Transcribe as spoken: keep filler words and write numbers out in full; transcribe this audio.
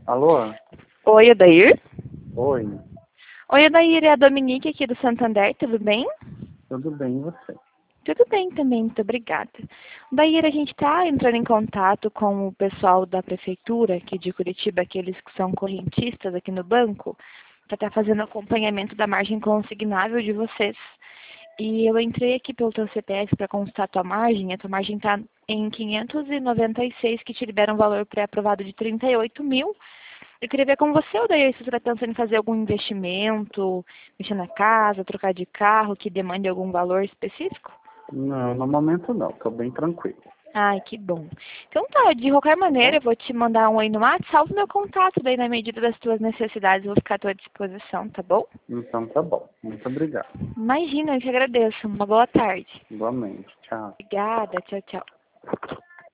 Alô? Oi, Odair? Oi, Oi, Odair, é a Dominique aqui do Santander, tudo bem? tudo bem e você? Tudo bem também, muito obrigada. Odair, a gente está entrando em contato com o pessoal da prefeitura aqui de Curitiba, aqueles que são correntistas aqui no banco, para estar fazendo acompanhamento da margem consignável de vocês. E eu entrei aqui pelo teu C P F para constar a tua margem, a tua margem está em quinhentos e noventa e seis, que te libera um valor pré-aprovado de trinta e oito mil. Eu queria ver com você, Odair, se você está pensando em fazer algum investimento, mexer na casa, trocar de carro, que demande algum valor específico? Não, no momento não, tô bem tranquilo. Ai, que bom. Então tá, de qualquer Tá maneira, bom? eu vou te mandar um aí no WhatsApp, salve meu contato, daí na medida das tuas necessidades eu vou ficar à tua disposição, tá bom? Então tá bom, muito obrigado. Imagina, eu que agradeço. Uma boa tarde. Igualmente, tchau. Obrigada, tchau, tchau.